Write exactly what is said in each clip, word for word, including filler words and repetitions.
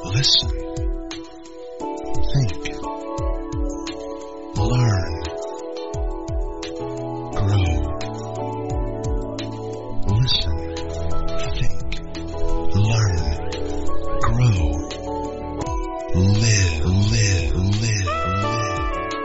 Listen. Think. Learn. Grow. Listen. Think. Learn. Grow. Live, live, live, live.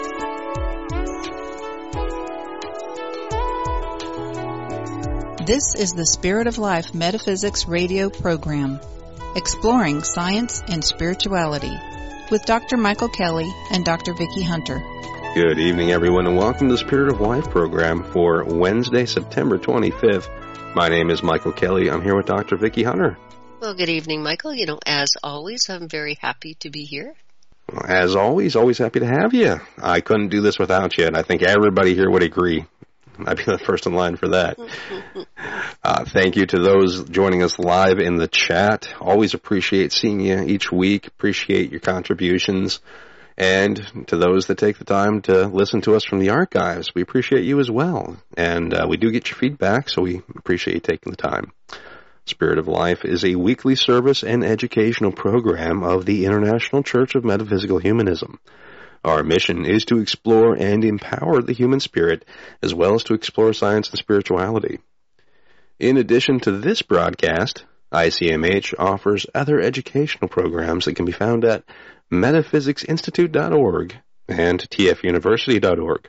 This is the Spirit of Life Metaphysics radio program, exploring science and spirituality, with Doctor Michael Kelly and Doctor Vicki Hunter. Good evening, everyone, and welcome to the Spirit of Life program for Wednesday, September twenty-fifth. My name is Michael Kelly. I'm here with Doctor Vicki Hunter. Well, good evening, Michael. You know, as always, I'm very happy to be here. As always, always happy to have you. I couldn't do this without you, and I think everybody here would agree. I'd be the first in line for that. uh, thank you to those joining us live in the chat. Always appreciate seeing you each week. Appreciate your contributions. And to those that take the time to listen to us from the archives, we appreciate you as well. And uh, we do get your feedback, so we appreciate you taking the time. Spirit of Life is a weekly service and educational program of the International Church of Metaphysical Humanism. Our mission is to explore and empower the human spirit, as well as to explore science and spirituality. In addition to this broadcast, I C M H offers other educational programs that can be found at metaphysics institute dot org and t f university dot org.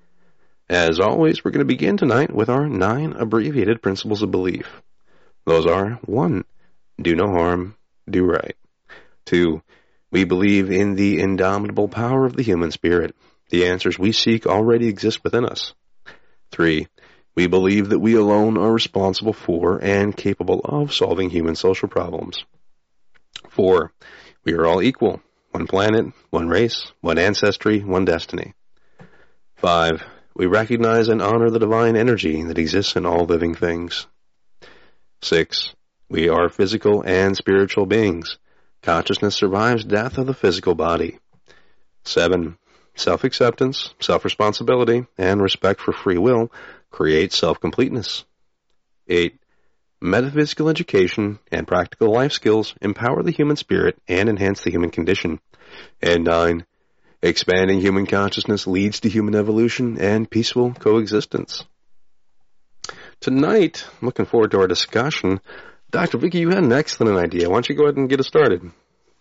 As always, we're going to begin tonight with our nine abbreviated principles of belief. Those are, one, do no harm, do right. Two, we believe in the indomitable power of the human spirit. The answers we seek already exist within us. Three, we believe that we alone are responsible for and capable of solving human social problems. Four, we are all equal. One planet, one race, one ancestry, one destiny. Five, we recognize and honor the divine energy that exists in all living things. Six, we are physical and spiritual beings. Consciousness survives death of the physical body. Seven, self-acceptance, self-responsibility, and respect for free will create self-completeness. Eight, metaphysical education and practical life skills empower the human spirit and enhance the human condition. And nine, expanding human consciousness leads to human evolution and peaceful coexistence. Tonight, I'm looking forward to our discussion. Doctor Vicki, you had an excellent idea. Why don't you go ahead and get us started?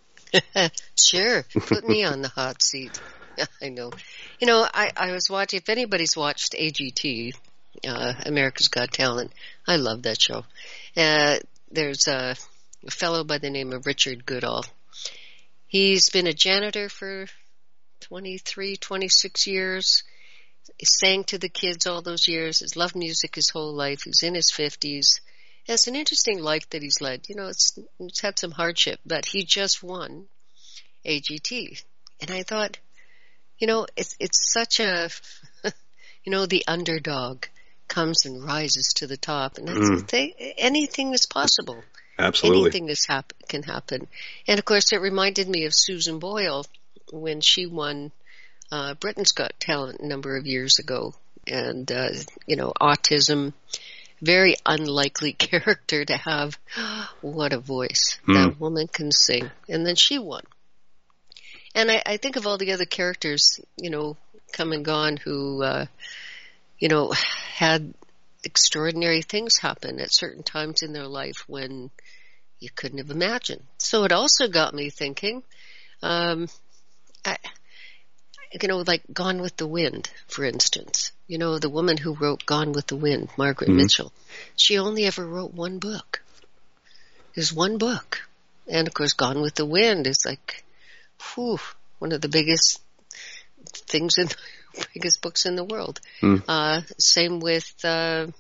Sure. Put me on the hot seat. I know. You know, I, I was watching, if anybody's watched A G T, uh, America's Got Talent, I love that show. Uh, there's a, a fellow by the name of Richard Goodall. He's been a janitor for twenty-three, twenty-six years. He sang to the kids all those years. He's loved music his whole life. He's in his fifties. It's an interesting life that he's led. You know, it's, it's had some hardship, but he just won A G T. And I thought, you know, it's, it's such a, you know, the underdog comes and rises to the top. And that's mm. they, anything is possible. Absolutely. Anything is hap- can happen. And, of course, it reminded me of Susan Boyle when she won uh, Britain's Got Talent a number of years ago. And, uh, you know, autism, very unlikely character to have. What a voice. Mm. That woman can sing. And then she won. And I, I think of all the other characters, you know, come and gone who, uh, you know, had extraordinary things happen at certain times in their life when you couldn't have imagined. So it also got me thinking, um, I, you know, like Gone with the Wind, for instance. You know, the woman who wrote Gone with the Wind, Margaret mm-hmm. Mitchell, she only ever wrote one book. There's one book. And, of course, Gone with the Wind is like, whew, one of the biggest things in the biggest books in the world. Mm. Uh, same with, uh,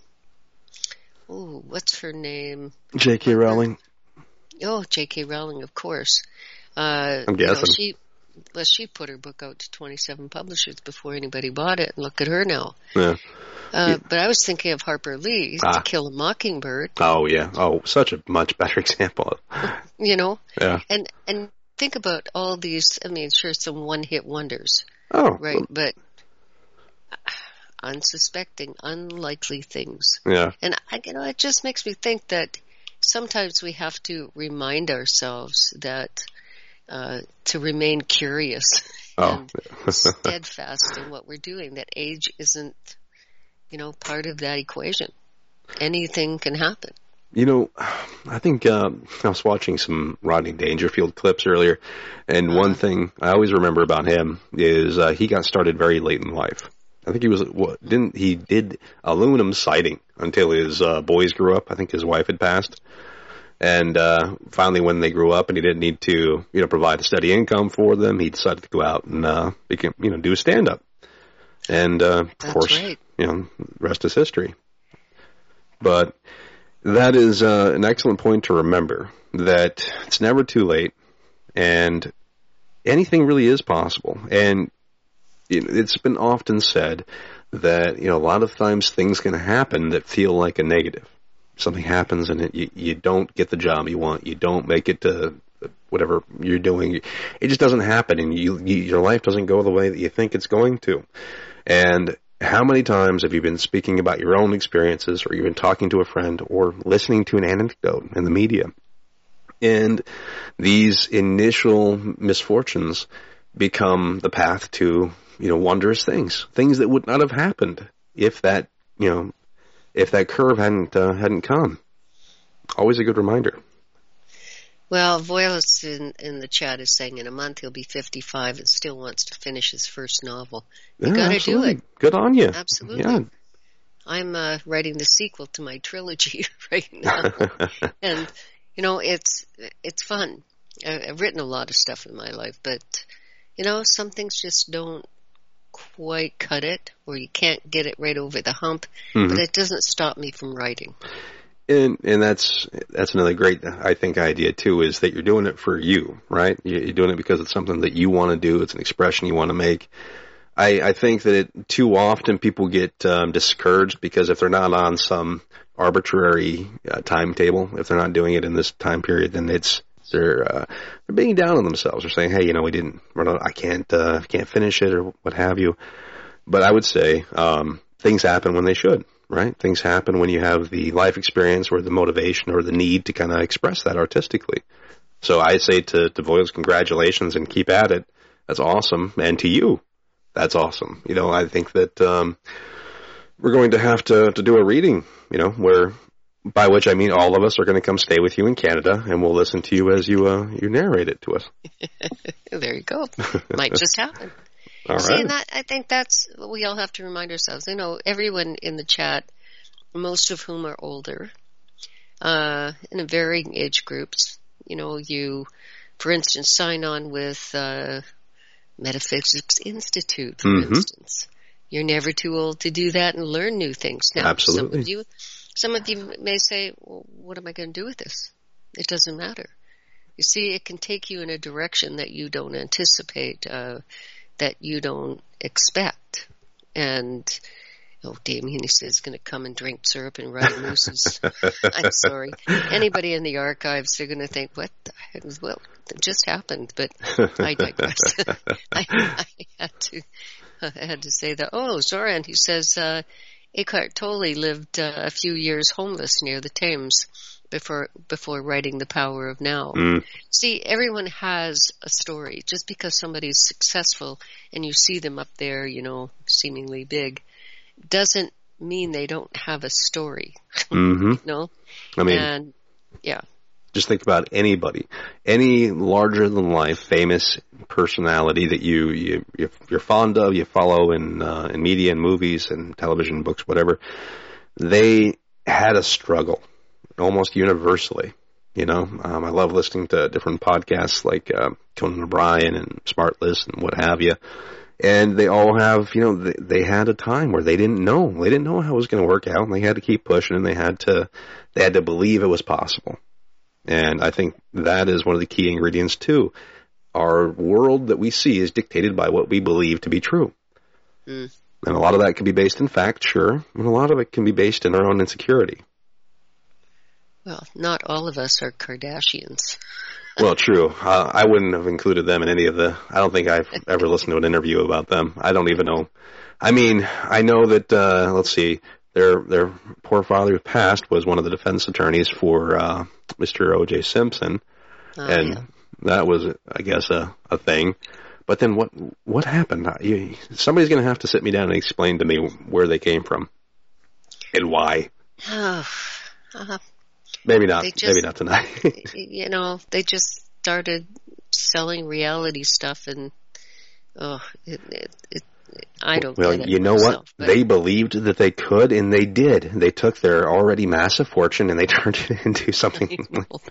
oh, what's her name? J K. Rowling. Oh, J K. Rowling, of course. Uh, I'm guessing. You know, she, well, she put her book out to twenty-seven publishers before anybody bought it, and look at her now. Yeah. Uh, yeah. But I was thinking of Harper Lee, ah. To Kill a Mockingbird. Oh, yeah. Oh, such a much better example. You know? Yeah. And, and think about all these, I mean, sure, some one-hit wonders. Oh. Right, but unsuspecting, unlikely things. Yeah. And, I, you know, it just makes me think that sometimes we have to remind ourselves that, uh, to remain curious Oh. and steadfast in what we're doing, that age isn't, you know, part of that equation. Anything can happen. You know, I think uh, I was watching some Rodney Dangerfield clips earlier, and one thing I always remember about him is uh, he got started very late in life. I think he was what didn't he did aluminum siding until his uh, boys grew up. I think his wife had passed, and uh, finally when they grew up and he didn't need to, you know, provide a steady income for them, he decided to go out and uh, become, you know, do stand up. And uh, of That's course, right. you know, the rest is history. But that is uh, an excellent point to remember, that it's never too late, and anything really is possible. And you know, it's been often said that, you know, a lot of times things can happen that feel like a negative. Something happens and it, you, you don't get the job you want. You don't make it to whatever you're doing. It just doesn't happen, and you, you your life doesn't go the way that you think it's going to. And how many times have you been speaking about your own experiences, or you've been talking to a friend, or listening to an anecdote in the media, and these initial misfortunes become the path to, you know, wondrous things, things that would not have happened if that, you know, if that curve hadn't uh, hadn't come. Always a good reminder. Well, Voiles in, in the chat is saying in a month he'll be fifty-five and still wants to finish his first novel. You Yeah, got to do absolutely. it. Good on you. Absolutely. Yeah. I'm uh, writing the sequel to my trilogy right now, and you know it's it's fun. I've written a lot of stuff in my life, but you know some things just don't quite cut it, or you can't get it right over the hump. Mm-hmm. But it doesn't stop me from writing. And and that's that's another great, I think, idea too, is that you're doing it for you, right? You're doing it because it's something that you want to do. It's an expression you want to make. I, I think that it, too often people get um, discouraged because if they're not on some arbitrary uh, timetable, if they're not doing it in this time period, then it's they're uh, they're being down on themselves. They're saying, hey, you know, we didn't, we're not, I can't uh, can't finish it or what have you. But I would say um, things happen when they should. Right? Things happen when you have the life experience or the motivation or the need to kind of express that artistically. So I say to, to Voiles, congratulations and keep at it. That's awesome. And to you, that's awesome. You know, I think that um, we're going to have to, to do a reading, you know, where, by which I mean all of us are going to come stay with you in Canada, and we'll listen to you as you uh, you narrate it to us. There you go. Might just happen. All See, right. and that, I think that's what we all have to remind ourselves. You know, everyone in the chat, most of whom are older, uh, in varying age groups. You know, you, for instance, sign on with uh, Metaphysics Institute, for Mm-hmm. instance. You're never too old to do that and learn new things. Now, Absolutely. Some of you, some of you may say, well, what am I going to do with this? It doesn't matter. You see, it can take you in a direction that you don't anticipate, uh, that you don't expect. And, oh, Damien, he says, going to come and drink syrup and ride mooses. I'm sorry. Anybody in the archives, they're going to think, what the heck? Well, it just happened, but I digress. I, I had to, I had to say that. Oh, Zoran, he says, uh, Eckhart Tolle lived uh, a few years homeless near the Thames before before writing The Power of Now. Mm. See, everyone has a story. Just because somebody's successful and you see them up there, you know, seemingly big, doesn't mean they don't have a story. Mm-hmm. You know? I mean, and yeah. just think about anybody, any larger-than-life famous personality that you, you you're fond of, you follow in uh, in media and movies and television, books, whatever. They had a struggle, almost universally. You know, um, I love listening to different podcasts like uh, Conan O'Brien and Smartless and what have you. And they all have, you know, they, they had a time where they didn't know, they didn't know how it was going to work out, and they had to keep pushing, and they had to, they had to believe it was possible. And I think that is one of the key ingredients too. Our world that we see is dictated by what we believe to be true. Mm. And a lot of that can be based in fact, sure, and a lot of it can be based in our own insecurity. Well, not all of us are Kardashians. Well, true. Uh, I wouldn't have included them in any of the, I don't think I've ever listened to an interview about them. I don't even know. I mean, I know that, uh, let's see, their their poor father who passed was one of the defense attorneys for uh, Mister O J Simpson. Oh, and yeah. That was, I guess, a, a thing. But then what what happened? You, somebody's going to have to sit me down and explain to me where they came from and why. Oh, uh, maybe not. just, maybe not tonight. You know, they just started selling reality stuff, and oh, it, it, it, I don't well, get it you know myself, what? but They believed that they could, and they did. They took their already massive fortune and they turned it into something.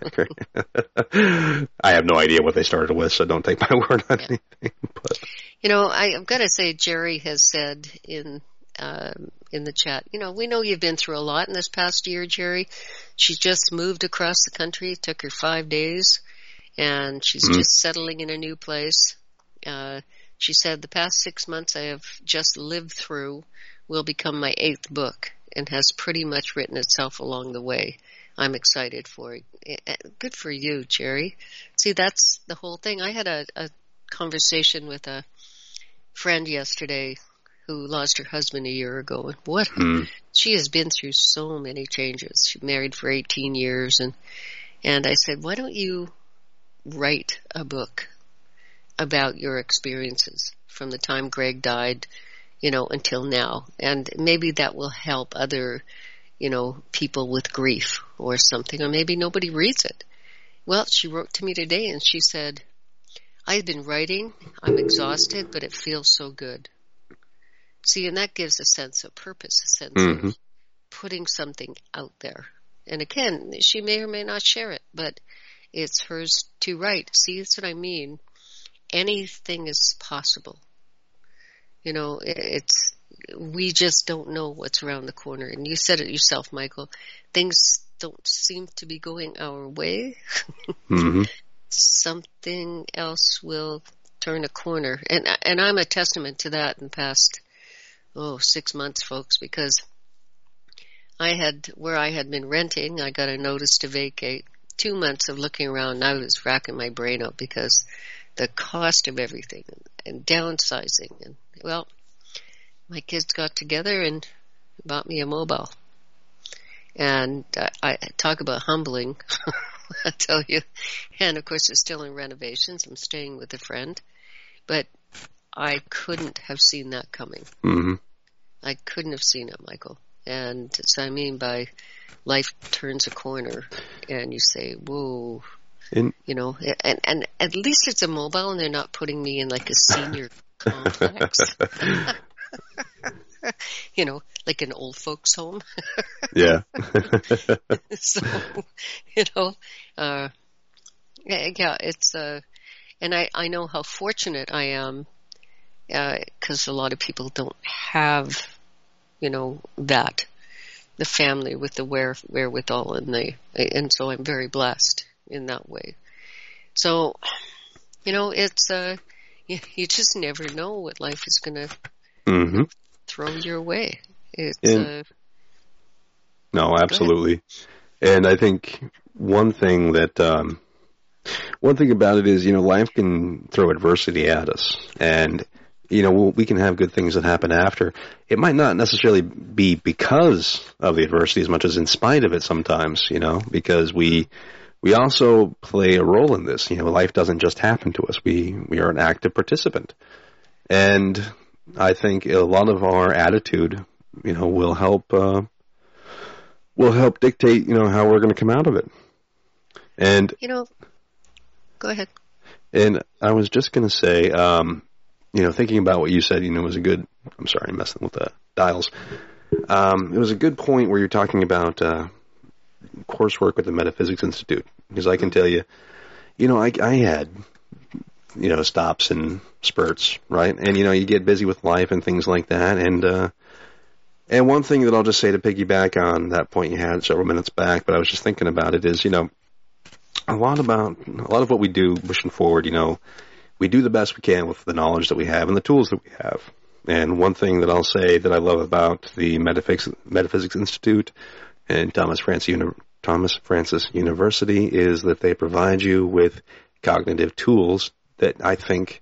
I have no idea what they started with, so don't take my word on yeah. anything. But. You know, I, I've got to say, Jerry has said in um, in the chat, you know, we know you've been through a lot in this past year, Jerry. She just moved across the country. It took her five days, and she's mm-hmm. just settling in a new place. Uh, she said, the past six months I have just lived through will become my eighth book, and has pretty much written itself along the way. I'm excited for it. Good for you, Jerry. See, that's the whole thing. I had a, a conversation with a friend yesterday who lost her husband a year ago. And what mm. she has been through so many changes. She married for eighteen years, and and I said, why don't you write a book about your experiences from the time Greg died, you know, until now, and maybe that will help other, you know, people with grief or something, or maybe nobody reads it. Well, she wrote to me today and she said, I've been writing, I'm exhausted, but it feels so good. See, and that gives a sense of purpose, a sense mm-hmm. of putting something out there. And again, she may or may not share it, but it's hers to write. See, that's what I mean. Anything is possible. You know, it's, we just don't know what's around the corner. And you said it yourself, Michael. Things don't seem to be going our way. Mm-hmm. Something else will turn a corner. And and I'm a testament to that in the past, oh, six months, folks, because I had, where I had been renting, I got a notice to vacate. Two months of looking around, and I was racking my brain up because the cost of everything and downsizing. And, well, my kids got together and bought me a mobile. And uh, I talk about humbling, I tell you. And, of course, it's still in renovations. I'm staying with a friend. But I couldn't have seen that coming. Mm-hmm. I couldn't have seen it, Michael. And so I mean by life turns a corner and you say, whoa, in, you know, and, and at least it's a mobile and they're not putting me in like a senior complex. You know, like an old folks home. Yeah. So, you know, uh, yeah, it's, uh, and I, I know how fortunate I am, uh, cause a lot of people don't have, you know, that, the family with the where, wherewithal, and the, and so I'm very blessed in that way. So, you know, it's, uh, you, you just never know what life is gonna mm-hmm. throw your way. It's, and, uh, no, absolutely. And I think one thing that, um, one thing about it is, you know, life can throw adversity at us, and, you know, we can have good things that happen after. It might not necessarily be because of the adversity as much as in spite of it sometimes, you know, because we, we also play a role in this. You know, life doesn't just happen to us. We, we are an active participant. And I think a lot of our attitude, you know, will help, uh, will help dictate, you know, how we're going to come out of it. And, you know, go ahead. And I was just going to say, um, you know, thinking about what you said, you know, was a good, I'm sorry, I'm messing with the dials. Um, it was a good point where you're talking about, uh, coursework with the Metaphysics Institute. Because I can tell you, you know, I, I had, you know, stops and spurts, right? And, you know, you get busy with life and things like that. And, uh, and one thing that I'll just say to piggyback on that point you had several minutes back, but I was just thinking about it is, you know, a lot about, a lot of what we do pushing forward, you know, we do the best we can with the knowledge that we have and the tools that we have. And one thing that I'll say that I love about the Metaphysics, Metaphysics Institute and Thomas Francis, Uni- Thomas Francis University is that they provide you with cognitive tools that I think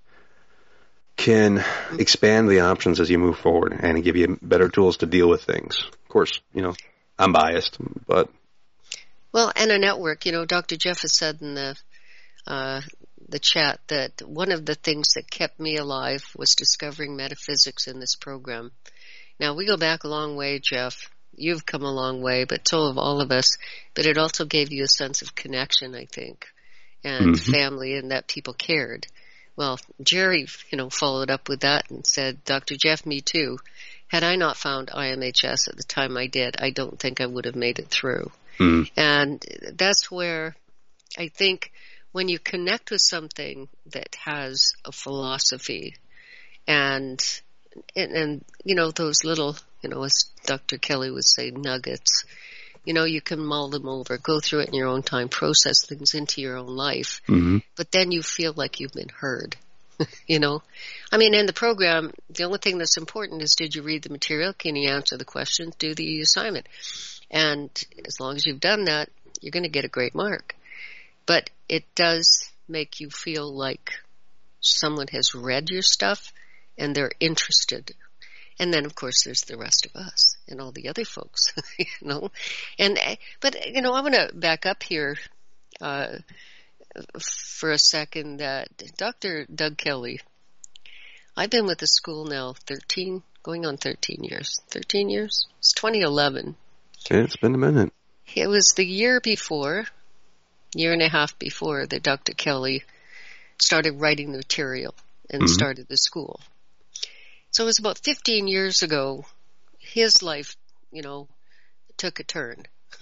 can expand the options as you move forward and give you better tools to deal with things. Of course, you know, I'm biased, but... Well, and a network. You know, Doctor Jeff has said in the uh, the chat that one of the things that kept me alive was discovering metaphysics in this program. Now, we go back a long way, Jeff. You've come a long way, but so have all of us. But it also gave you a sense of connection, I think, and mm-hmm. family, and that people cared. Well, Jerry, you know, followed up with that and said, Doctor Jeff, me too. Had I not found I M H S at the time I did, I don't think I would have made it through. Mm. And that's where I think when you connect with something that has a philosophy and, and, and, you know, those little, you know, as Doctor Kelly would say, nuggets, you know, you can mull them over, go through it in your own time, process things into your own life, mm-hmm. but then you feel like you've been heard, you know? I mean, in the program, the only thing that's important is, did you read the material? Can you answer the questions? Do the assignment? And as long as you've done that, you're going to get a great mark. But it does make you feel like someone has read your stuff and they're interested. And then, of course, there's the rest of us and all the other folks, you know. And but you know, I'm going to back up here uh, for a second. That Doctor Doug Kelly, I've been with the school now thirteen, going on thirteen years. thirteen years? It's twenty eleven. Okay, it's been a minute. It was the year before, year and a half before, that Doctor Kelly started writing the material and mm-hmm. started the school. So it was about fifteen years ago, his life, you know, took a turn.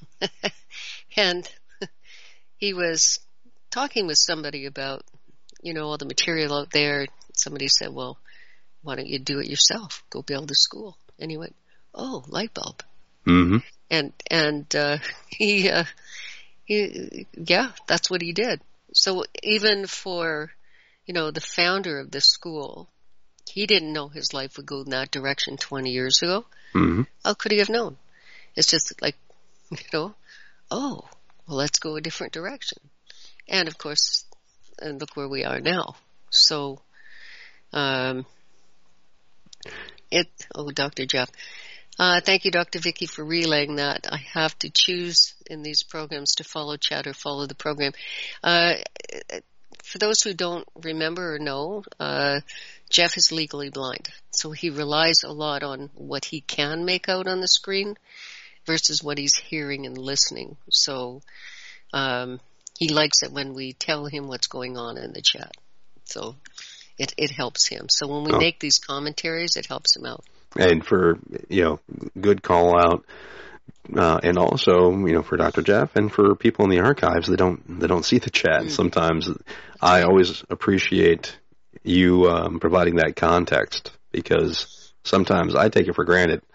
And he was talking with somebody about, you know, all the material out there. Somebody said, well, why don't you do it yourself? Go build a school. And he went, oh, light bulb. Mm-hmm. And, and, uh, he, uh, he, yeah, that's what he did. So even for, you know, the founder of the school, he didn't know his life would go in that direction twenty years ago. Mm-hmm. How could he have known? It's just like, you know, oh, well, let's go a different direction. And of course, and look where we are now. So, um, it, oh, Doctor Jeff. Uh, thank you, Doctor Vicky, for relaying that. I have to choose in these programs to follow chat or follow the program. Uh, for those who don't remember or know, uh, Jeff is legally blind. So he relies a lot on what he can make out on the screen versus what he's hearing and listening. So, um, he likes it when we tell him what's going on in the chat. So it, it helps him. So when we oh. make these commentaries, it helps him out. And for, you know, good call out, uh, and also, you know, for Doctor Jeff and for people in the archives that don't, they don't see the chat. Mm. Sometimes I always appreciate you, um, providing that context, because sometimes I take it for granted.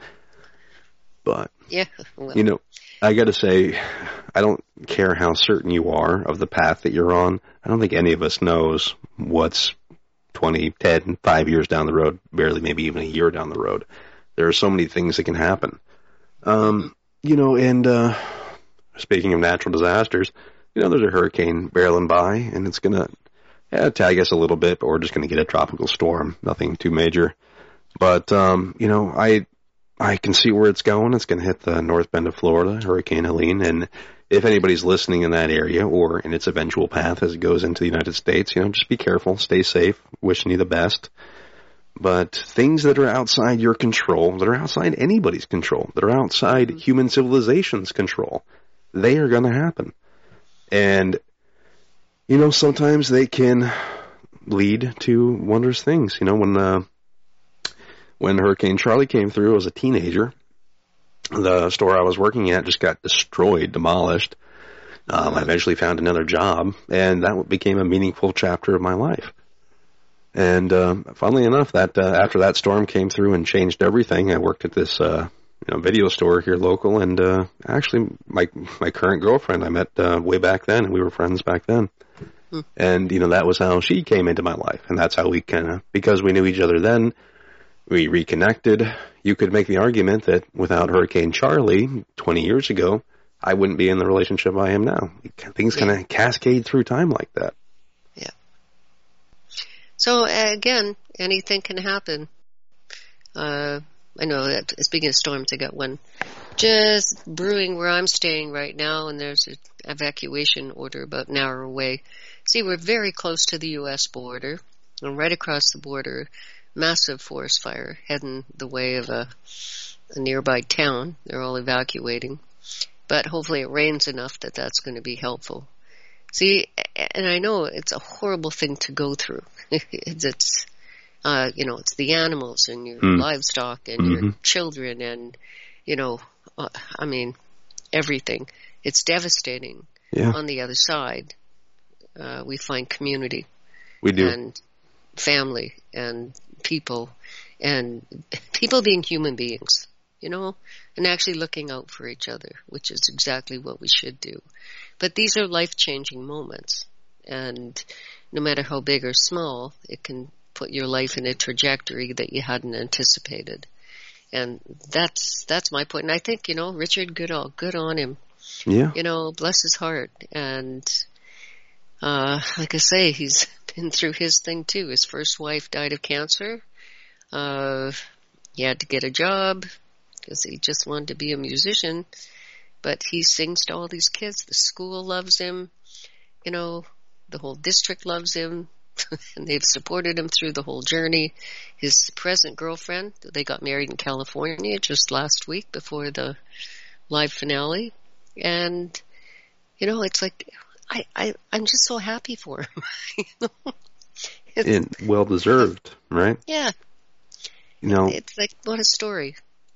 But, yeah, well. you know, I gotta say, I don't care how certain you are of the path that you're on. I don't think any of us knows what's twenty, ten, five years down the road, barely maybe even a year down the road. There are so many things that can happen. Um, you know, and uh, speaking of natural disasters, you know, there's a hurricane barreling by, and it's going to yeah, tag us a little bit, but we're just going to get a tropical storm, nothing too major. But, um, you know, I I can see where it's going. It's going to hit the north bend of Florida, Hurricane Helene, and if anybody's listening in that area or in its eventual path as it goes into the United States, you know, just be careful, stay safe, wishing you the best. But things that are outside your control, that are outside anybody's control, that are outside mm-hmm. human civilization's control, they are going to happen. And, you know, sometimes they can lead to wondrous things. You know, when, uh, when Hurricane Charlie came through as a teenager, the store I was working at just got destroyed, demolished. Um, I eventually found another job, and that became a meaningful chapter of my life. And um, funnily enough, that uh, after that storm came through and changed everything, I worked at this uh, you know, video store here local, and uh, actually my my current girlfriend I met uh, way back then, and we were friends back then. Hmm. And you know, that was how she came into my life, and that's how we kind of, because we knew each other then, we reconnected. You could make the argument that without Hurricane Charlie twenty years ago, I wouldn't be in the relationship I am now. Things kind of cascade through time like that. Yeah. So, uh, again, anything can happen. Uh, I know that, speaking of storms, I got one just brewing where I'm staying right now, and there's an evacuation order about an hour away. See, we're very close to the U S border, and right across the border, massive forest fire heading the way of a, a nearby town. They're all evacuating. But hopefully it rains enough that that's going to be helpful. See, and I know it's a horrible thing to go through. it's, it's uh, you know, it's the animals and your mm. livestock and mm-hmm. your children and, you know, uh, I mean, everything. It's devastating. Yeah. On the other side, uh, we find community. We do. And family and people and people being human beings. You know, and actually looking out for each other, which is exactly what we should do. But these are life-changing moments, and no matter how big or small, it can put your life in a trajectory that you hadn't anticipated. And that's that's my point. And I think, you know, Richard Goodall, good on him. Yeah. You know, bless his heart. And uh, like I say, he's been through his thing too. His first wife died of cancer. Uh, he had to get a job, because he just wanted to be a musician, but he sings to all these kids. The school loves him, you know, the whole district loves him, and they've supported him through the whole journey. His present girlfriend, they got married in California just last week before the live finale, and, you know, it's like, I, I, I'm just so happy for him. you know? And well-deserved, right? Yeah. You know, it's like, what a story.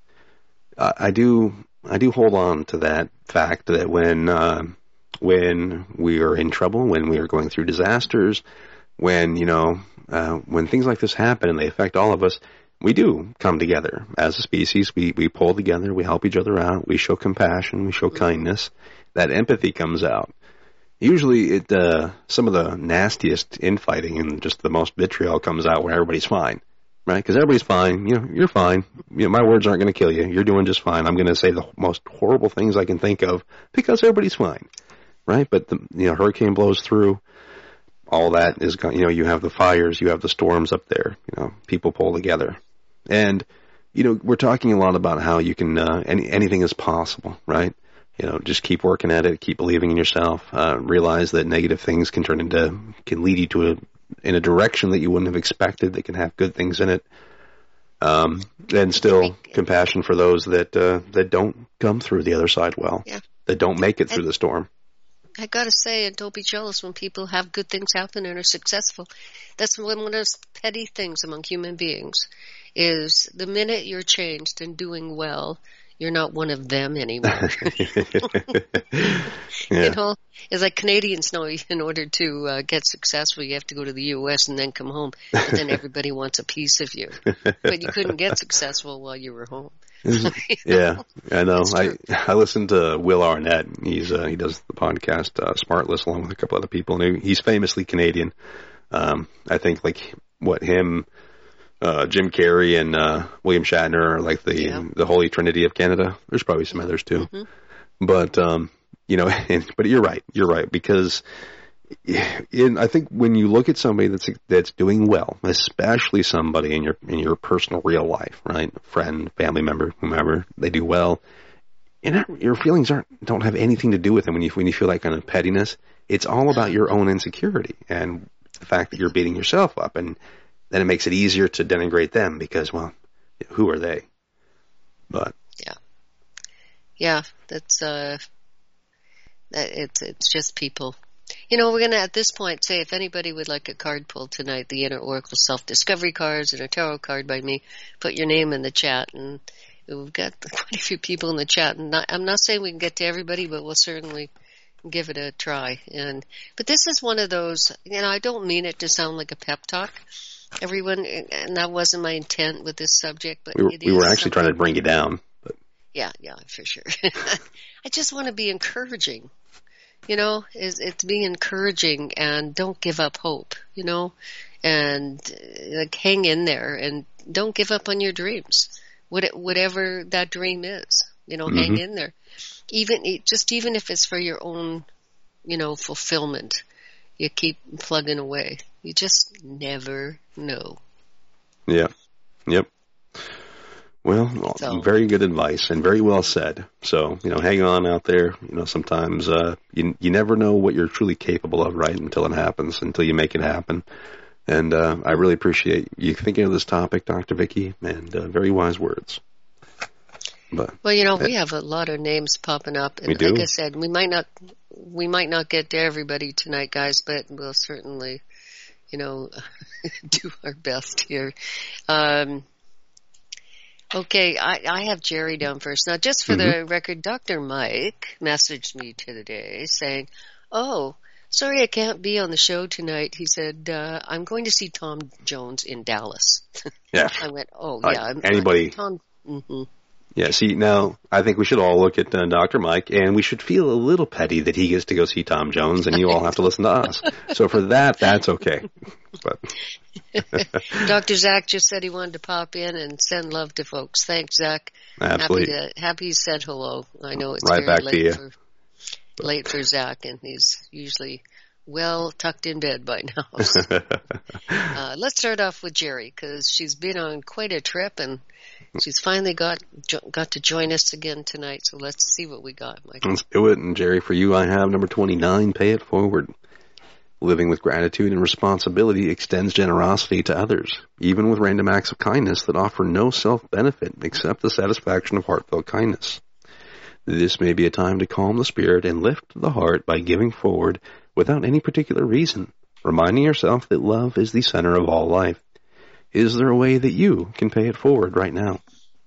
I do, I do hold on to that fact that when, uh, when we are in trouble, when we are going through disasters, when, you know, uh, when things like this happen and they affect all of us, we do come together as a species. We, we pull together, we help each other out, we show compassion, we show kindness. That empathy comes out. Usually it, uh, some of the nastiest infighting and just the most vitriol comes out when everybody's fine. Right? Because everybody's fine. You know, you're fine. You know, my words aren't going to kill you. You're doing just fine. I'm going to say the most horrible things I can think of because everybody's fine. Right? But the, you know, hurricane blows through. All that is, you know, you have the fires, you have the storms up there. You know, people pull together. And, you know, we're talking a lot about how you can, uh, any, anything is possible, right? You know, just keep working at it, keep believing in yourself, uh, realize that negative things can turn into, can lead you to a, in a direction that you wouldn't have expected, that can have good things in it. Um, and still compassion for those that, uh, that don't come through the other side well, yeah. that don't make it through and the storm. I gotta say, and don't be jealous when people have good things happen and are successful. That's one of those petty things among human beings, is the minute you're changed and doing well, you're not one of them anymore. yeah. You know, it's like Canadians know in order to uh, get successful, you have to go to the U S and then come home. But then everybody wants a piece of you. But you couldn't get successful while you were home. Yeah, I know. I I listened to Will Arnett. He's uh, he does the podcast uh, Smartless along with a couple other people, and he, he's famously Canadian. Um, I think like what him, uh, Jim Carrey, and uh, William Shatner are like the yeah. the Holy Trinity of Canada. There's probably some others too, mm-hmm. but um, you know, and, but you're right. You're right because. In, I think when you look at somebody that's that's doing well, especially somebody in your in your personal real life, right, friend, family member, whomever, they do well, and your feelings aren't don't have anything to do with them when you when you feel that kind of pettiness. It's all about your own insecurity and the fact that you're beating yourself up, and then it makes it easier to denigrate them because, well, who are they? But yeah, yeah, that's uh, that it's it's just people. You know, we're going to, at this point, say if anybody would like a card pulled tonight, the Inner Oracle Self-Discovery cards and a tarot card by me, put your name in the chat. And we've got quite a few people in the chat. And not, I'm not saying we can get to everybody, but we'll certainly give it a try. And But this is one of those, you know, I don't mean it to sound like a pep talk. Everyone, and that wasn't my intent with this subject. But we were, it we is were actually trying to bring you down. But. Yeah, yeah, for sure. I just want to be encouraging. You know, is it's being encouraging and don't give up hope, you know, and uh, like hang in there and don't give up on your dreams, what, whatever that dream is, you know, mm-hmm. hang in there. Even, just even if it's for your own, you know, fulfillment, you keep plugging away. You just never know. Yeah. Yep. Well, So- very good advice and very well said. So, you know, hang on out there. You know, sometimes uh, you you never know what you're truly capable of, right, until it happens, until you make it happen. And uh, I really appreciate you thinking of this topic, Doctor Vicki, and uh, very wise words. But Well, you know, we have a lot of names popping up, and We do. like I said, we might not we might not get to everybody tonight, guys, but we'll certainly, you know, do our best here. Um, okay, I, I have Jerry down first. Now, just for the record, Doctor Mike messaged me today saying, "Oh, sorry I can't be on the show tonight." He said, uh, "I'm going to see Tom Jones in Dallas." yeah, I went, "Oh, Like yeah, I'm, anybody- Tom." hmm yeah. See, now I think we should all look at uh, Doctor Mike, and we should feel a little petty that he gets to go see Tom Jones, and you all have to listen to us. So for that, that's okay. But Doctor Zach just said he wanted to pop in and send love to folks. Thanks, Zach. absolutely, Happy to happy he said hello. I know it's Right very back to late you. for late for Zach, and he's usually well tucked in bed by now. uh, let's start off with Jerry because she's been on quite a trip and she's finally got jo- got to join us again tonight. So let's see what we got, Michael. let's do it. And Jerry, for you, I have number twenty-nine. Pay it forward. Living with gratitude and responsibility extends generosity to others, even with random acts of kindness that offer no self-benefit except the satisfaction of heartfelt kindness. This may be a time to calm the spirit and lift the heart by giving forward without any particular reason, reminding yourself that love is the center of all life. Is there a way that you can pay it forward right now?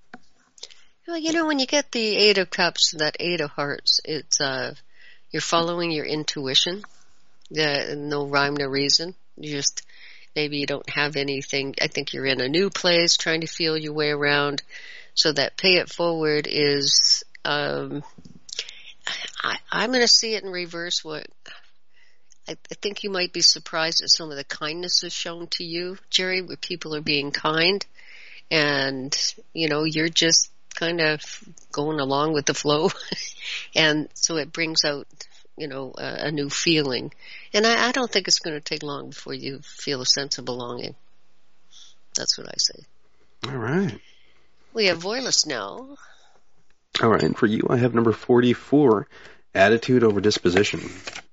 Well, you know, when you get the Eight of Cups, that Eight of Hearts, it's uh, you're following your intuition. Uh, no rhyme, no reason. You just maybe you don't have anything. I think you're in a new place, trying to feel your way around. So that pay it forward is. Um, I, I'm going to see it in reverse. What I, I think you might be surprised at some of the kindness is shown to you, Jerry, where people are being kind, and you know you're just kind of going along with the flow, and so it brings out, you know, a, a new feeling. And I, I don't think it's going to take long before you feel a sense of belonging. That's what I say. All right. We have Voilis now. All right, and for you, I have number forty-four, attitude over disposition.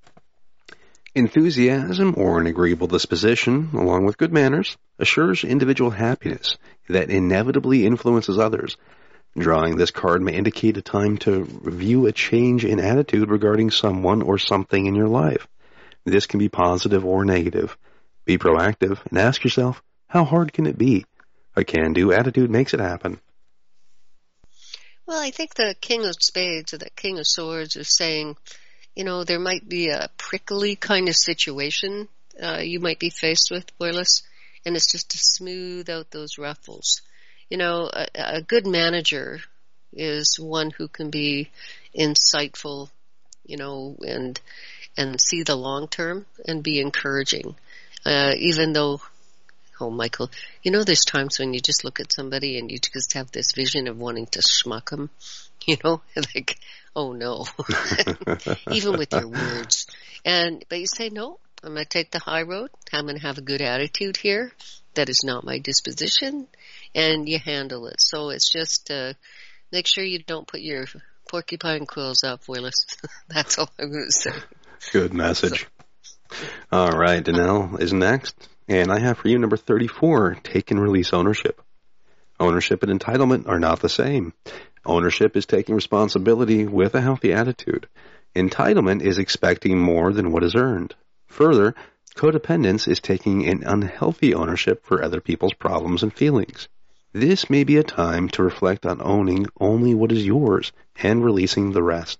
Enthusiasm or an agreeable disposition, along with good manners, assures individual happiness that inevitably influences others. Drawing this card may indicate a time to review a change in attitude regarding someone or something in your life. This can be positive or negative. Be proactive and ask yourself, how hard can it be? A can-do attitude makes it happen. Well, I think the King of Spades or the King of Swords is saying, you know, there might be a prickly kind of situation uh, you might be faced with, Voilis, and it's just to smooth out those ruffles. You know, a, a good manager is one who can be insightful, you know, and and see the long term and be encouraging. Uh, even though, oh, Michael, you know, there's times when you just look at somebody and you just have this vision of wanting to schmuck them, you know, like, oh no, even with your words. And, but you say, no, I'm going to take the high road. I'm going to have a good attitude here. That is not my disposition. And you handle it. So it's just, uh, make sure you don't put your porcupine quills up, Willis. That's all I'm going to say. Good message. All right, Danelle is next. And I have for you number thirty-four, take and release ownership. Ownership and entitlement are not the same. Ownership is taking responsibility with a healthy attitude. Entitlement is expecting more than what is earned. Further, codependence is taking an unhealthy ownership for other people's problems and feelings. This may be a time to reflect on owning only what is yours and releasing the rest.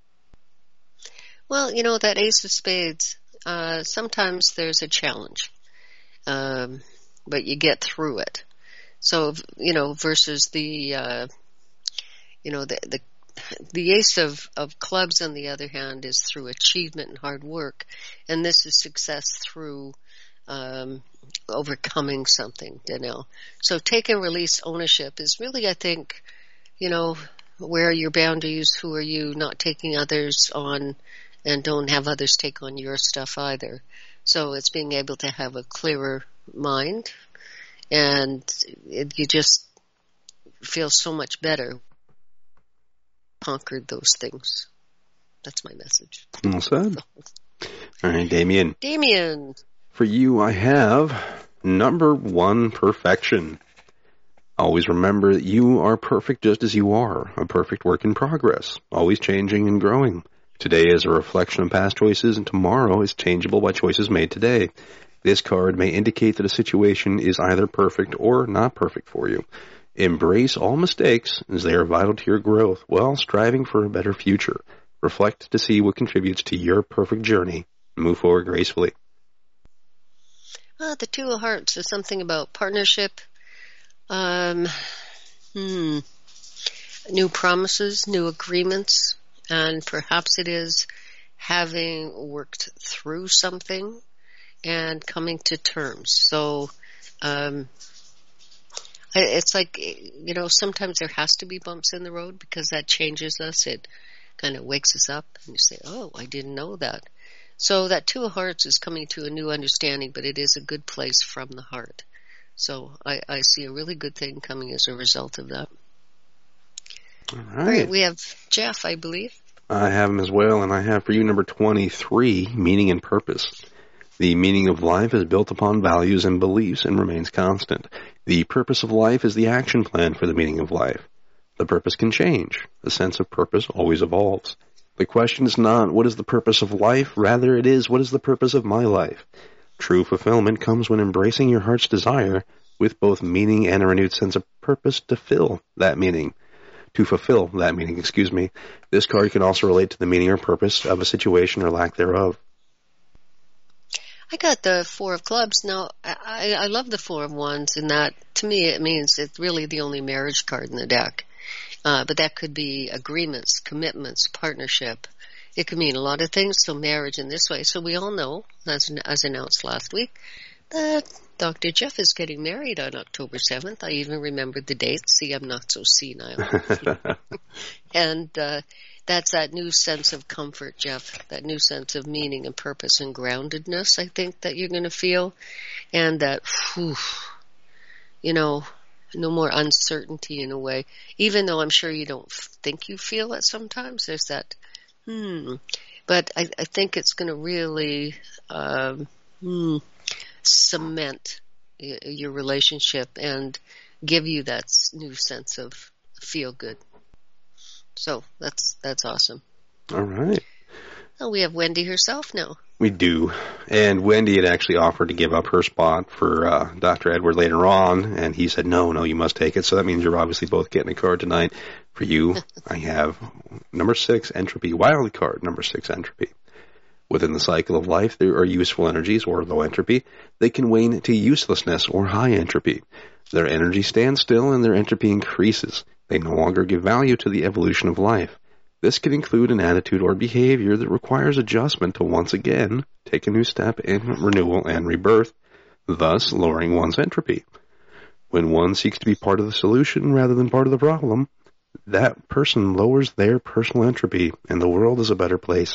Well, you know, that Ace of Spades, uh, sometimes there's a challenge, um, but you get through it. So, you know, versus the, uh, you know, the, the, the Ace of, of Clubs, on the other hand, is through achievement and hard work. And this is success through, um, overcoming something, Danelle. So take and release ownership is really, I think, you know, where are your boundaries? Who are you not taking others on, and don't have others take on your stuff either. So it's being able to have a clearer mind, and it, you just feel so much better. Conquered those things. That's my message. Well said. All right, Damien. Damien. For you, I have number one, perfection. Always remember that you are perfect just as you are, a perfect work in progress, always changing and growing. Today is a reflection of past choices, and tomorrow is changeable by choices made today. This card may indicate that a situation is either perfect or not perfect for you. Embrace all mistakes, as they are vital to your growth, while striving for a better future. Reflect to see what contributes to your perfect journey, and move forward gracefully. Uh, the Two of Hearts is something about partnership, um, hmm, new promises, new agreements, and perhaps it is having worked through something and coming to terms. So, um, it's like, you know, sometimes there has to be bumps in the road because that changes us. It kind of wakes us up and you say, oh, I didn't know that. So that Two of Hearts is coming to a new understanding, but it is a good place from the heart. So I, I see a really good thing coming as a result of that. All right. All right, we have Jeff, I believe. I have him as well, and I have for you number twenty-three, meaning and purpose. The meaning of life is built upon values and beliefs and remains constant. The purpose of life is the action plan for the meaning of life. The purpose can change. The sense of purpose always evolves. The question is not, what is the purpose of life? Rather, it is, what is the purpose of my life? True fulfillment comes when embracing your heart's desire with both meaning and a renewed sense of purpose to fill that meaning. To fulfill that meaning, excuse me. This card can also relate to the meaning or purpose of a situation or lack thereof. I got the Four of Clubs. Now, I, I love the Four of Wands in that, to me, it means it's really the only marriage card in the deck. Uh, but that could be agreements, commitments, partnership. It could mean a lot of things, so marriage in this way. So we all know, as, as announced last week, that Doctor Jeff is getting married on October seventh. I even remembered the date. See, I'm not so senile. And uh, that's that new sense of comfort, Jeff, that new sense of meaning and purpose and groundedness, I think, that you're going to feel. And that, whew, you know, no more uncertainty in a way. Even though I'm sure you don't think you feel it sometimes, there's that, hmm. But I, I think it's going to really um, hmm, cement y- your relationship and give you that new sense of feel good. So that's that's awesome. All right. Well, we have Wendy herself now. We do. And Wendy had actually offered to give up her spot for uh, Doctor Edward later on, and he said, no, no, you must take it. So that means you're obviously both getting a card tonight. For you, I have number six, Entropy, wild card, number six, Entropy. Within the cycle of life, there are useful energies, or low entropy. They can wane to uselessness, or high entropy. Their energy stands still, and their entropy increases. They no longer give value to the evolution of life. This can include an attitude or behavior that requires adjustment to once again take a new step in renewal and rebirth, thus lowering one's entropy. When one seeks to be part of the solution rather than part of the problem, that person lowers their personal entropy, and the world is a better place.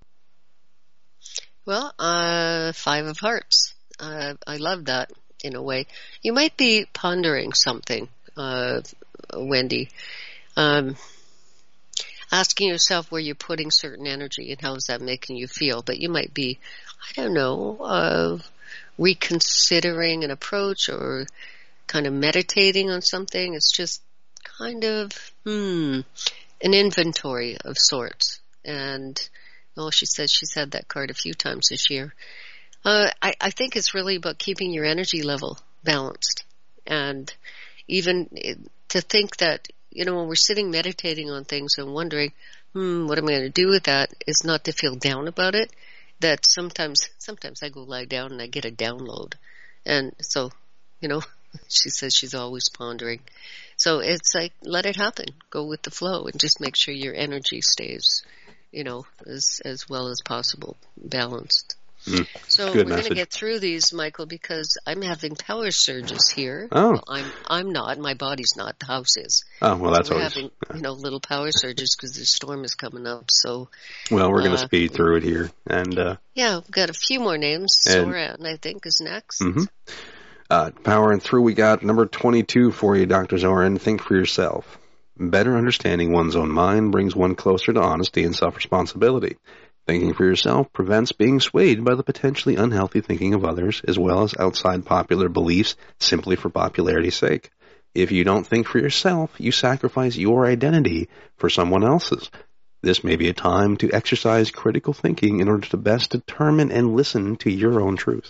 Well, uh, Five of Hearts. Uh, I love that in a way. You might be pondering something, uh, Wendy. Um, asking yourself where you're putting certain energy and how is that making you feel. But you might be, I don't know, uh, reconsidering an approach or kind of meditating on something. It's just kind of, hmm, an inventory of sorts. And, well, she says she's had that card a few times this year. Uh, I, I think it's really about keeping your energy level balanced. And even to think that, you know, when we're sitting meditating on things and wondering, hmm, what am I going to do with that, is not to feel down about it. That sometimes, sometimes I go lie down and I get a download. And so, you know, she says she's always pondering. So it's like, let it happen. Go with the flow and just make sure your energy stays, you know, as, as well as possible, balanced. Mm, so we're going to get through these, Michael, because I'm having power surges here. Oh. Well, I'm I'm not. My body's not. The house is. Oh, well, that's so we're always... having, you know, little power surges because the storm is coming up. So. Well, we're going to uh, speed through it here. and uh, Yeah, we've got a few more names. And, Soran, I think, is next. Mm-hmm. Uh, powering through, we got number twenty-two for you, Doctor Zoran. Think for yourself. Better understanding one's own mind brings one closer to honesty and self-responsibility. Thinking for yourself prevents being swayed by the potentially unhealthy thinking of others, as well as outside popular beliefs simply for popularity's sake. If you don't think for yourself, you sacrifice your identity for someone else's. This may be a time to exercise critical thinking in order to best determine and listen to your own truth.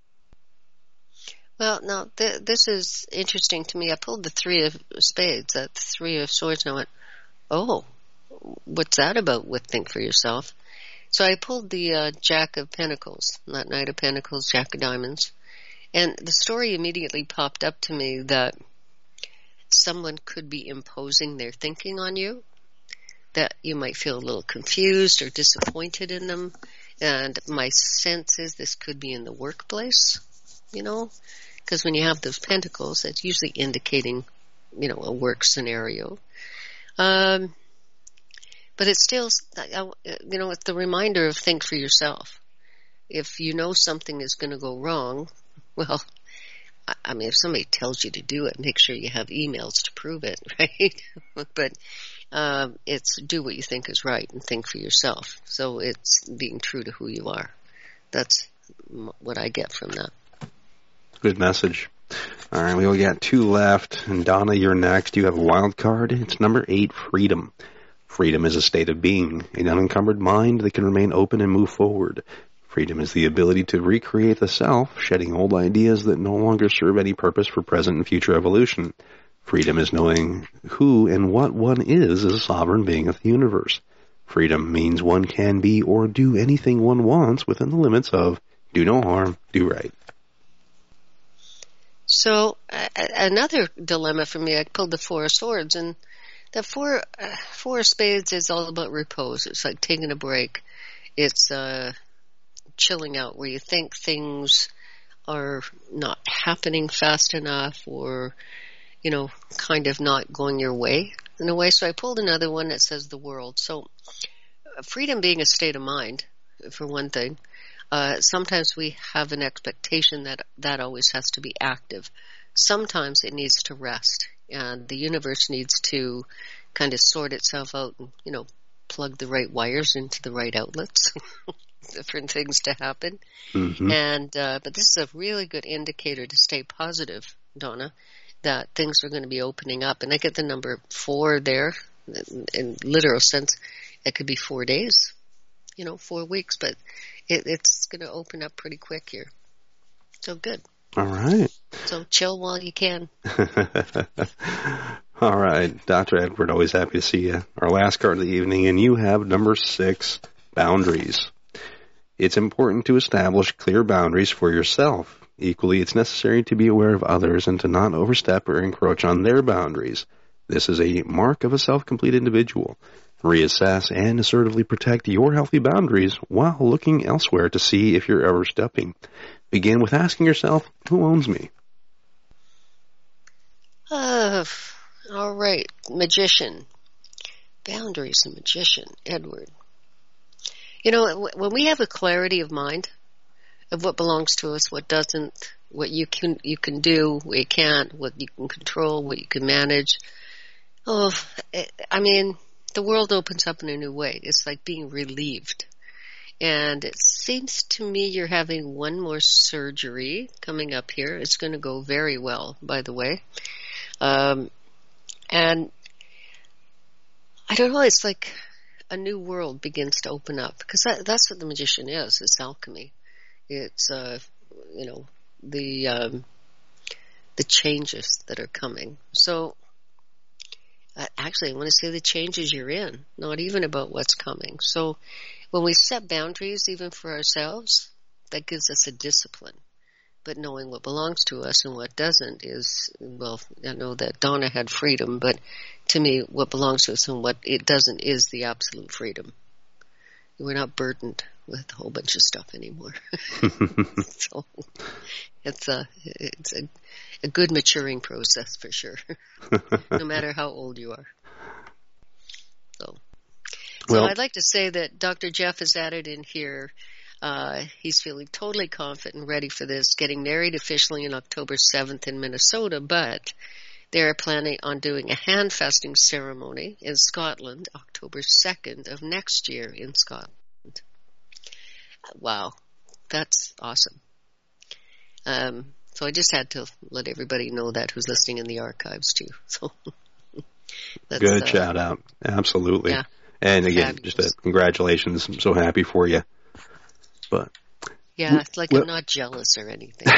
Well, now, th- this is interesting to me. I pulled the three of spades, uh, the three of swords, and I went, oh, what's that about with think for yourself? So I pulled the uh, Jack of Pentacles, not Knight of Pentacles, Jack of Diamonds. And the story immediately popped up to me that someone could be imposing their thinking on you, that you might feel a little confused or disappointed in them. And my sense is this could be in the workplace, you know, because when you have those pentacles, that's usually indicating, you know, a work scenario. Um, but it's still, you know, it's the reminder of think for yourself. If you know something is going to go wrong, well, I mean, if somebody tells you to do it, make sure you have emails to prove it, right? But um, it's do what you think is right and think for yourself. So it's being true to who you are. That's what I get from that. Good message. All right, we only got two left. And Donna, you're next. You have a wild card. It's number eight, freedom. Freedom is a state of being, an unencumbered mind that can remain open and move forward. Freedom is the ability to recreate the self, shedding old ideas that no longer serve any purpose for present and future evolution. Freedom is knowing who and what one is as a sovereign being of the universe. Freedom means one can be or do anything one wants within the limits of do no harm, do right. So uh, another dilemma for me, I pulled the Four of Swords, and the Four, uh, four of Spades is all about repose. It's like taking a break. It's uh, chilling out, where you think things are not happening fast enough, or, you know, kind of not going your way in a way. So I pulled another one that says the world. So uh, freedom being a state of mind, for one thing. Uh, sometimes we have an expectation that that always has to be active. Sometimes it needs to rest, and the universe needs to kind of sort itself out and, you know, plug the right wires into the right outlets, different things to happen. Mm-hmm. And uh, but this is a really good indicator to stay positive, Donna, that things are going to be opening up. And I get the number four there, in, in literal sense. It could be four days, you know, four weeks, but it, it's going to open up pretty quick here. So good. All right. So chill while you can. All right. Doctor Edward, always happy to see you. Our last card of the evening, and you have number six, boundaries. It's important to establish clear boundaries for yourself. Equally, it's necessary to be aware of others and to not overstep or encroach on their boundaries. This is a mark of a self-complete individual. Reassess and assertively protect your healthy boundaries while looking elsewhere to see if you're overstepping. Begin with asking yourself, who owns me? Uh, all right. Magician. Boundaries and magician. Edward. You know, when we have a clarity of mind of what belongs to us, what doesn't, what you can you can do, what you can't, what you can control, what you can manage. Oh, I mean, the world opens up in a new way. It's like being relieved. And it seems to me you're having one more surgery coming up here. It's going to go very well, by the way. Um, and I don't know, it's like a new world begins to open up, because that, that's what the magician is. It's alchemy. It's, uh, you know, the, um, the changes that are coming. So, uh, actually, I want to say the changes you're in, not even about what's coming. So, when we set boundaries, even for ourselves, that gives us a discipline. But knowing what belongs to us and what doesn't is, well, I know that Donna had freedom, but to me, what belongs to us and what it doesn't is the absolute freedom. We're not burdened with a whole bunch of stuff anymore. So it's a it's a, a good maturing process for sure, no matter how old you are. So, so well, I'd like to say that Doctor Jeff has added in here Uh, he's feeling totally confident and ready for this, getting married officially on October seventh in Minnesota, but they're planning on doing a hand-fasting ceremony in Scotland, October second of next year in Scotland. Wow, that's awesome. Um, so I just had to let everybody know that who's listening in the archives too. So that's, good uh, shout out. Absolutely. Yeah. And again, Fabulous. just a congratulations. I'm so happy for you. But yeah, it's like well, I'm not jealous or anything.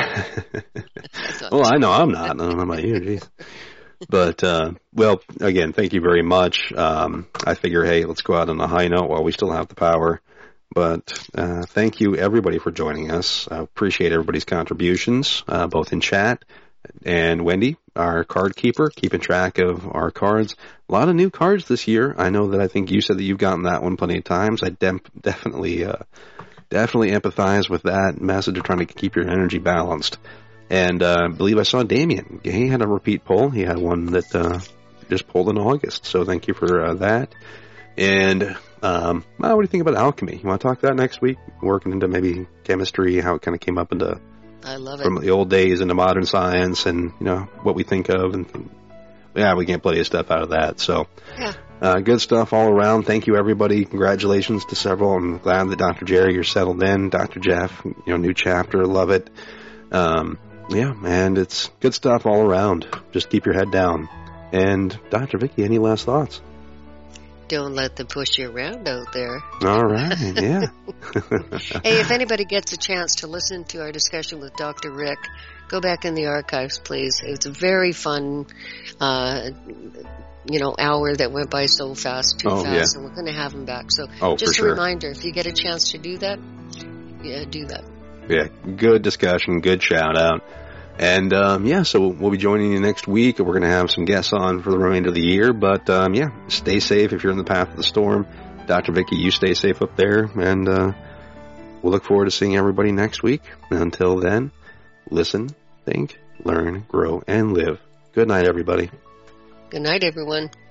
well, I know I'm not. I don't know about you. Geez. But, uh, well, again, thank you very much. Um, I figure, hey, let's go out on a high note while we still have the power. But uh, thank you, everybody, for joining us. I appreciate everybody's contributions, uh, both in chat and Wendy, our card keeper, keeping track of our cards. A lot of new cards this year. I know that I think you said that you've gotten that one plenty of times. I de- definitely, uh, definitely empathize with that message of trying to keep your energy balanced. And uh, I believe I saw Damien. He had a repeat pull. He had one that uh, just pulled in August. So thank you for uh, that. And um, well, what do you think about alchemy? You want to talk that next week? Working into maybe chemistry, how it kind of came up into I love it. from the old days into modern science, and you know what we think of, and yeah, we get plenty of stuff out of that. So Yeah. uh, good stuff all around. Thank you, everybody. Congratulations to several. I'm glad that Doctor Jerry, you're settled in. Doctor Jeff, you know, new chapter, love it. Um, yeah, and it's good stuff all around. Just keep your head down. And Doctor Vicky, any last thoughts? Don't let them push you around out there. All right, yeah. Hey, if anybody gets a chance to listen to our discussion with Doctor Rick, go back in the archives, please. It's a very fun, uh, you know, hour that went by so fast, too Oh, fast, yeah. and we're going to have him back. So Oh, just for a sure. reminder, if you get a chance to do that, yeah, do that. Yeah, good discussion, good shout out. And, um, yeah, so we'll be joining you next week. We're going to have some guests on for the remainder of the year. But, um, yeah, stay safe if you're in the path of the storm. Doctor Vicky, you stay safe up there. And uh, we'll look forward to seeing everybody next week. Until then, listen, think, learn, grow, and live. Good night, everybody. Good night, everyone.